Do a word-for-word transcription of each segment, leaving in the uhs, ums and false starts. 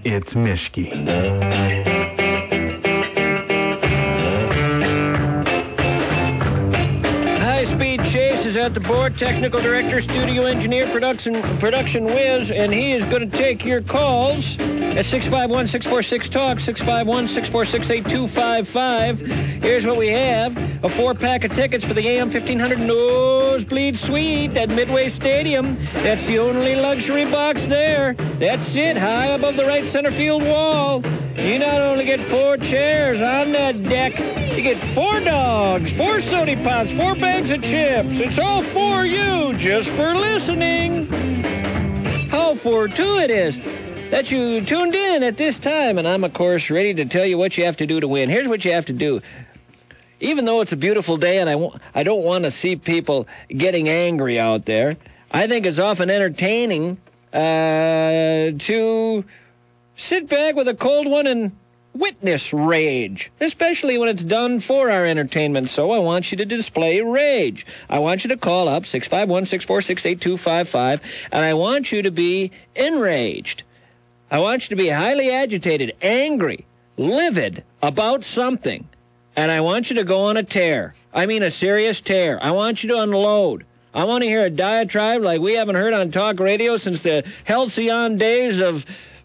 it's Mischke. High-Speed Chase is at the board. Technical director, studio engineer, production production whiz, and he is going to take your calls at six five one, six four six, talk, six five one, six four six, eight two five five. Here's what we have. A four-pack of tickets for the A M fifteen hundred Nosebleed Suite at Midway Stadium. That's the only luxury box there. That's it, high above the right center field wall. You not only get four chairs on that deck, you get four dogs, four soda pops, four bags of chips. It's all for you, just for listening. How fortuitous that you tuned in at this time, and I'm, of course, ready to tell you what you have to do to win. Here's what you have to do. Even though it's a beautiful day and I, w- I don't want to see people getting angry out there, I think it's often entertaining uh, to sit back with a cold one and witness rage, especially when it's done for our entertainment. So I want you to display rage. I want you to call up six five one, six four six, eight two five five, and I want you to be enraged. I want you to be highly agitated, angry, livid about something. And I want you to go on a tear. I mean a serious tear. I want you to unload. I want to hear a diatribe like we haven't heard on talk radio since the halcyon days of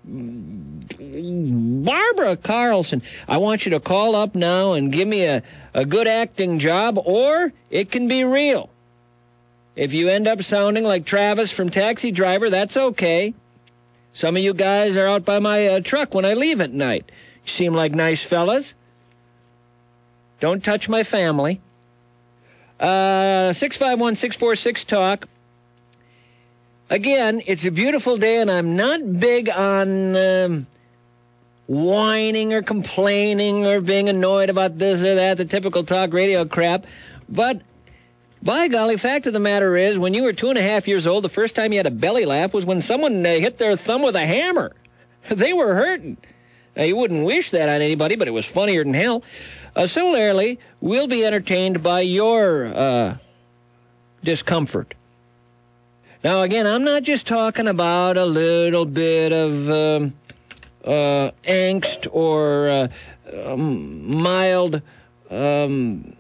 Barbara Carlson. I want you to call up now and give me a, a good acting job, or it can be real. If you end up sounding like Travis from Taxi Driver, that's okay. Some of you guys are out by my uh, truck when I leave at night. You seem like nice fellas. Don't touch my family. Uh, six five one, six four six, talk. Again, it's a beautiful day, and I'm not big on um, whining or complaining or being annoyed about this or that, the typical talk radio crap. But, by golly, fact of the matter is, when you were two and a half years old, the first time you had a belly laugh was when someone uh, hit their thumb with a hammer. They were hurting. Now, you wouldn't wish that on anybody, but it was funnier than hell. Uh, similarly, we'll be entertained by your uh, discomfort. Now, again, I'm not just talking about a little bit of um, uh, angst or uh, um, mild... Um,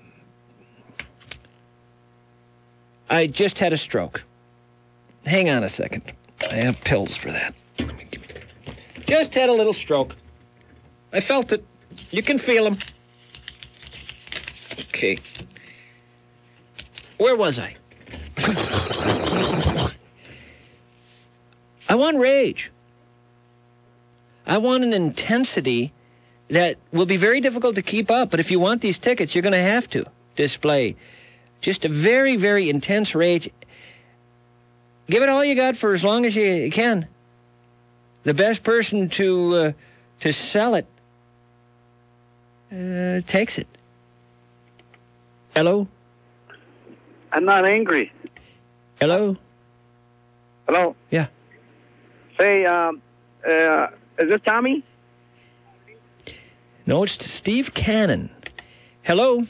I just had a stroke. Hang on a second. I have pills for that. Just had a little stroke. I felt it. You can feel them. Okay. Where was I? I want rage. I want an intensity that will be very difficult to keep up, but if you want these tickets, you're going to have to display just a very, very intense rage. Give it all you got for as long as you can. The best person to uh, to sell it uh, takes it. Hello? I'm not angry. Hello? Hello? Yeah. Hey, um, uh, is this Tommy? No, it's Steve Cannon. Hello?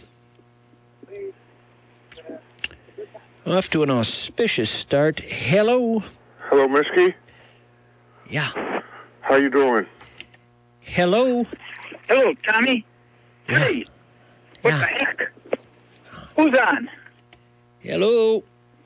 Off to an auspicious start. Hello? Hello, Mischke? Yeah. How you doing? Hello? Hello, Tommy? Yeah. Hey, what Yeah. the heck? Who's on? Hello?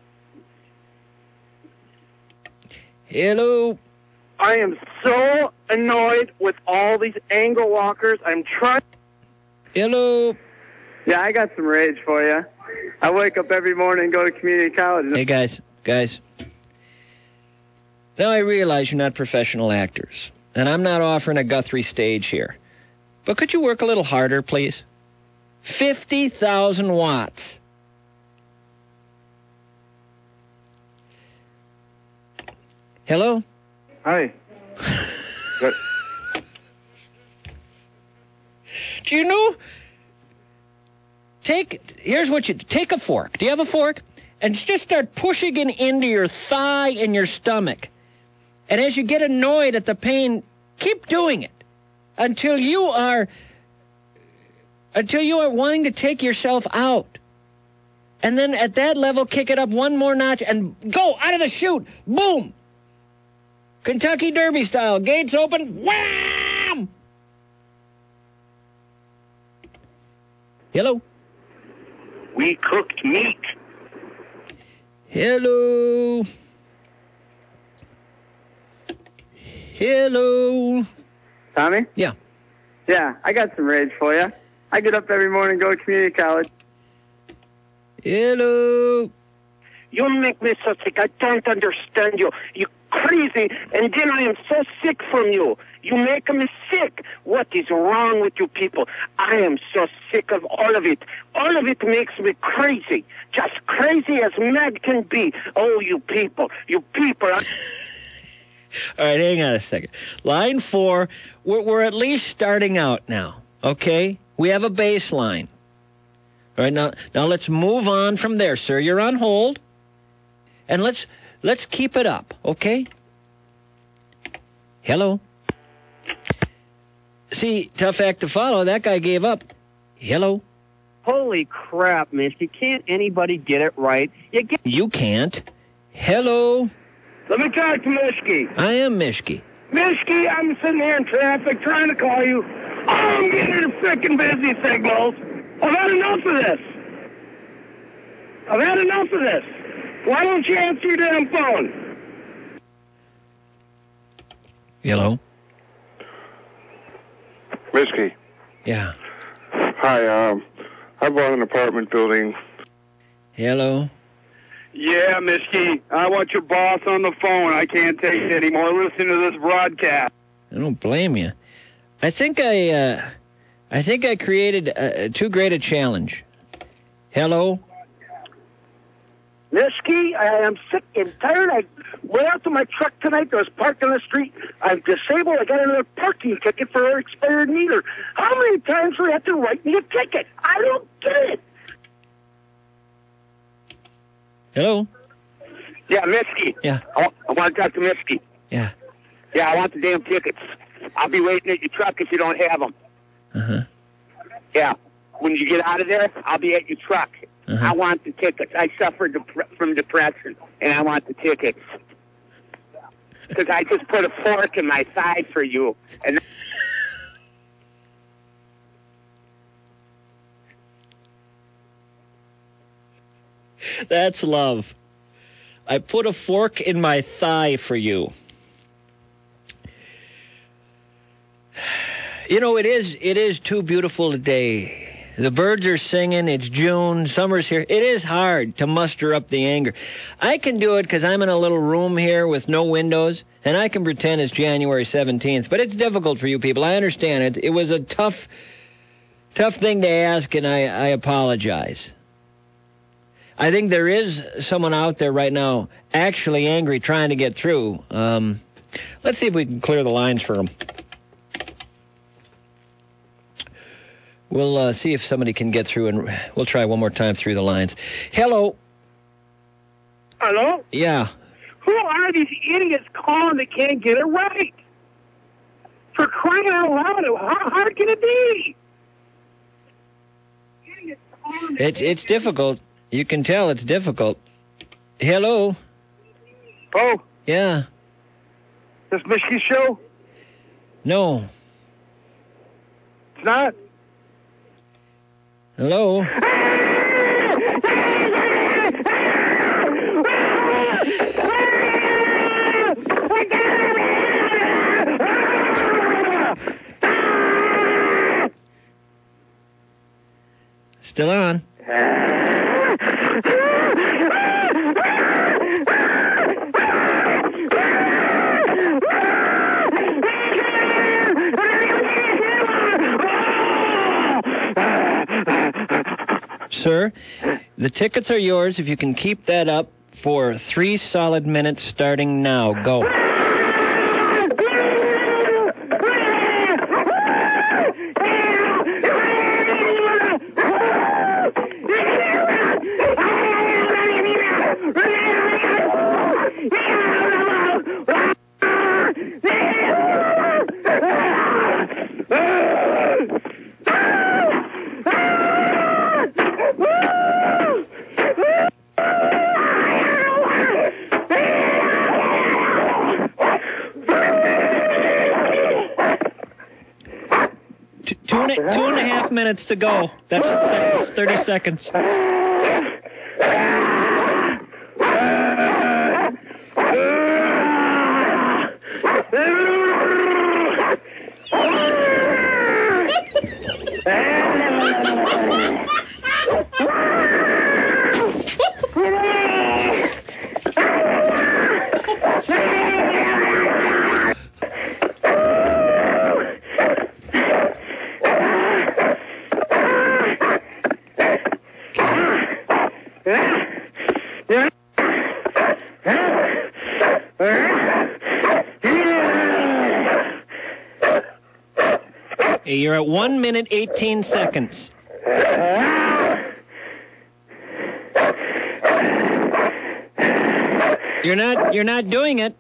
Hello? I am so annoyed with all these angle walkers. I'm trying... Hello? Yeah, I got some rage for you. I wake up every morning and go to community college. Hey, guys, guys. Now, I realize you're not professional actors, and I'm not offering a Guthrie stage here. But could you work a little harder, please? fifty thousand watts. Hello? Hi. What? Do you know? Take, here's what you, take a fork. Do you have a fork? And just start pushing it into your thigh and your stomach. And as you get annoyed at the pain, keep doing it until you are, until you are wanting to take yourself out. And then at that level, kick it up one more notch and go out of the chute. Boom. Kentucky Derby style. Gates open. Wham! Hello? We cooked meat. Hello? Hello? Tommy? Yeah. Yeah, I got some rage for you. I get up every morning and go to community college. Hello? You make me so sick. I don't understand you. You crazy, and then I am so sick from you. You make me sick. What is wrong with you people? I am so sick of all of it. All of it makes me crazy. Just crazy as mad can be. Oh, you people. You people. All right, hang on a second. Line four, we're, we're at least starting out now, okay? We have a baseline. All right, now, now let's move on from there, sir. You're on hold. And let's let's keep it up, okay? Hello? See, tough act to follow. That guy gave up. Hello? Holy crap, Misty. Can't anybody get it right? You get- You can't. Hello? Let me talk to Mishki. I am Mishki. Mishki, I'm sitting here in traffic trying to call you. Oh, I'm getting the frickin' busy signals. I've had enough of this. I've had enough of this. Why don't you answer your damn phone? Hello? Misky. Yeah. Hi, um, I bought an apartment building. Hello? Yeah, Mishki, I want your boss on the phone. I can't take it anymore. Listen to this broadcast. I don't blame you. I think I, uh, I think I created uh, too great a challenge. Hello? Mishki, I am sick and tired. I went out to my truck tonight that was parked on the street. I'm disabled. I got another parking ticket for an expired meter. How many times do we have to write me a ticket? I don't get it. Hello? Yeah, Mishki. Yeah. I want, I want to talk to Mishki. Yeah. Yeah, I want the damn tickets. I'll be waiting at your truck if you don't have them. Uh-huh. Yeah. When you get out of there, I'll be at your truck. Uh-huh. I want the tickets. I suffer dep- from depression, and I want the tickets. Because I just put a fork in my thigh for you. And That's love. I put a fork in my thigh for you. You know, it is it is too beautiful today. The birds are singing. It's June. Summer's here. It is hard to muster up the anger. I can do it because I'm in a little room here with no windows, and I can pretend it's January seventeenth. But it's difficult for you people. I understand it. It was a tough, tough thing to ask, and I, I apologize. I think there is someone out there right now actually angry trying to get through. Um, let's see if we can clear the lines for him. We'll uh, see if somebody can get through, and we'll try one more time through the lines. Hello? Hello? Yeah. Who are these idiots calling that can't get it right? For crying out loud, how hard can it be? It's it's difficult. You can tell it's difficult. Hello? Oh, Yeah. this Mishki show? No. It's not? Hello? Still on. Sir, the tickets are yours if you can keep that up for three solid minutes starting now. Go. Two and, a, two and a half minutes to go. That's, that's thirty seconds. You're at one minute, eighteen seconds. You're not, you're not doing it.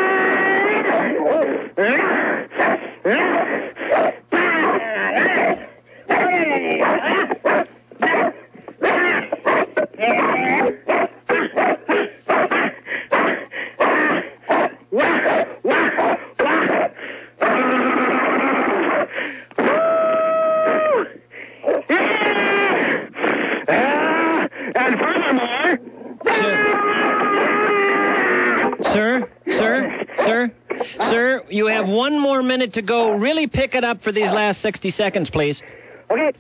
One more minute to go. Really pick it up for these last sixty seconds, please. Okay.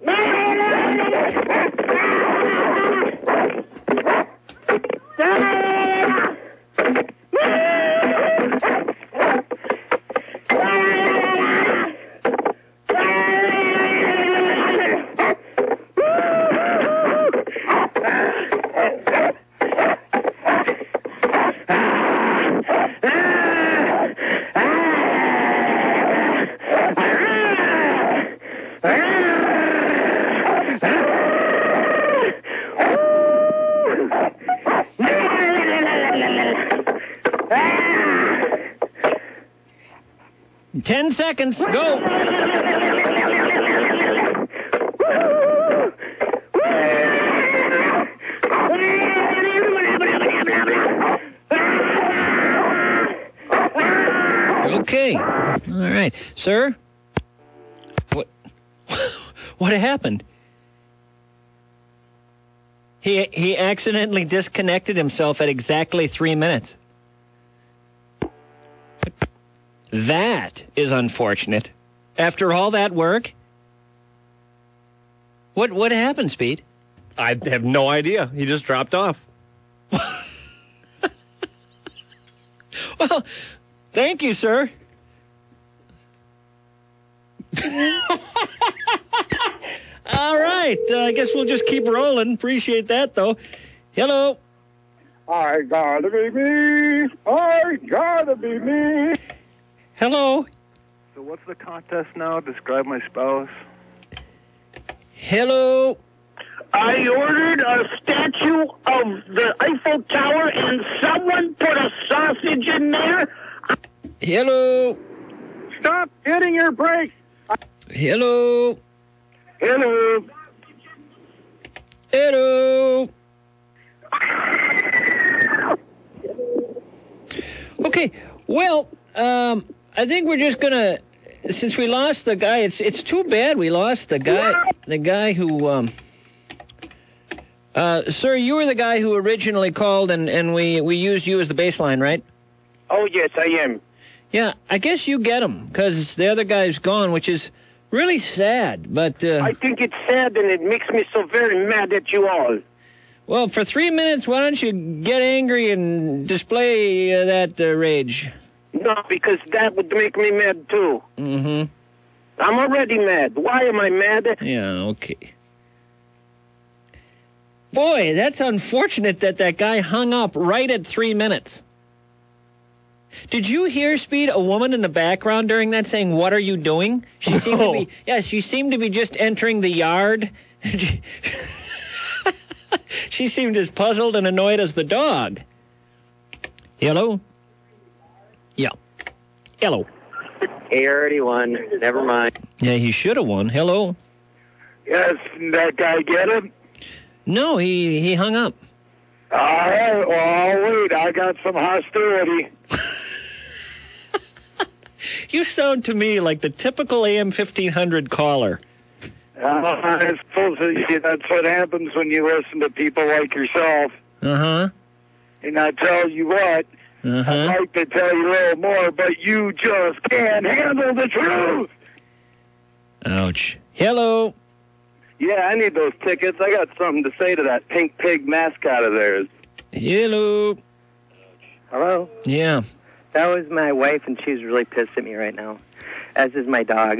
Ten seconds. Go. Okay. All right. Sir? What What happened? He he accidentally disconnected himself at exactly three minutes. That is unfortunate. After all that work? What what happened, Speed? I have no idea. He just dropped off. Well, thank you, sir. All right. Uh, I guess we'll just keep rolling. Appreciate that, though. Hello. I gotta be me. I gotta be me. Hello. So what's the contest now? Describe my spouse. Hello. I ordered a statue of the Eiffel Tower and someone put a sausage in there. Hello. Stop hitting your brakes. Hello. Hello. Hello. Okay, well, um, I think we're just gonna, since we lost the guy, it's it's too bad we lost the guy, the guy who, um, uh, sir, you were the guy who originally called and, and we, we used you as the baseline, right? Oh, yes, I am. Yeah, I guess you get him, because the other guy's gone, which is really sad, but... Uh, I think it's sad and it makes me so very mad at you all. Well, for three minutes, why don't you get angry and display uh, that uh, rage? No, because that would make me mad, too. Mm-hmm. I'm already mad. Why am I mad? Yeah, okay. Boy, that's unfortunate that that guy hung up right at three minutes. Did you hear, Speed, a woman in the background during that saying, "What are you doing?" She seemed to be, yeah, she seemed to be just entering the yard. She seemed as puzzled and annoyed as the dog. Hello? Yeah. Hello. He already won. Never mind. Yeah, he should have won. Hello? Yes, that guy get him? No, he, he hung up. All right, well, I'll wait. I got some hostility. You sound to me like the typical A M fifteen hundred caller. Uh, I suppose that's what happens when you listen to people like yourself. Uh-huh. And I tell you what, Uh-huh. I'd like to tell you a little more, but you just can't handle the truth. Ouch. Hello. Yeah, I need those tickets. I got something to say to that pink pig mascot of theirs. Hello. Hello? Yeah. That was my wife, and she's really pissed at me right now, as is my dog.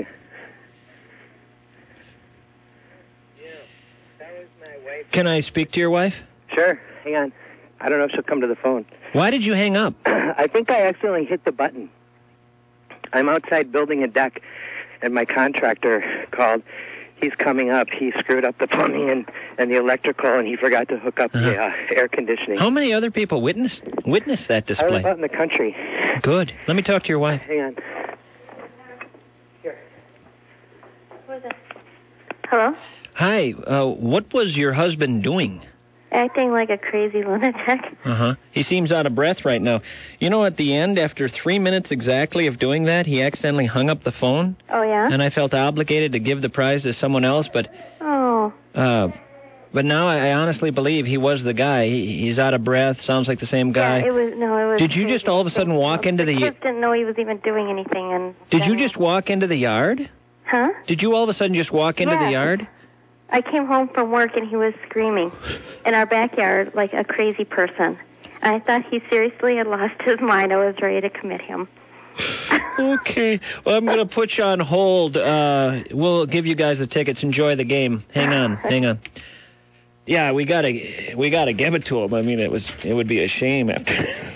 Yeah, that was my wife. Can I speak to your wife? Sure. Hang on. I don't know if she'll come to the phone. Why did you hang up? I think I accidentally hit the button. I'm outside building a deck, and my contractor called. He's coming up. He screwed up the plumbing and, and the electrical, and he forgot to hook up uh-huh. the uh, air conditioning. How many other people witnessed witnessed that display? I live out in the country. Good. Let me talk to your wife. Hang on. Here. What is it? Hello? Hi. Uh, what was your husband doing? Acting like a crazy lunatic. Uh-huh. He seems out of breath right now. You know, at the end, after three minutes exactly of doing that, he accidentally hung up the phone. Oh, yeah? And I felt obligated to give the prize to someone else, but... Oh. Uh, but now I, I honestly believe he was the guy. He, he's out of breath, sounds like the same guy. Yeah, it was, no, it was... Did you just all of a sudden walk into the... The kids didn't know he was even doing anything, and... Did you just walk into the yard? Huh? Did you all of a sudden just walk into yeah. the yard? I came home from work, and he was screaming in our backyard like a crazy person. I thought he seriously had lost his mind. I was ready to commit him. Okay. Well, I'm going to put you on hold. Uh, we'll give you guys the tickets. Enjoy the game. Hang on. Hang on. Yeah, we got to we got to give it to him. I mean, it was it would be a shame after...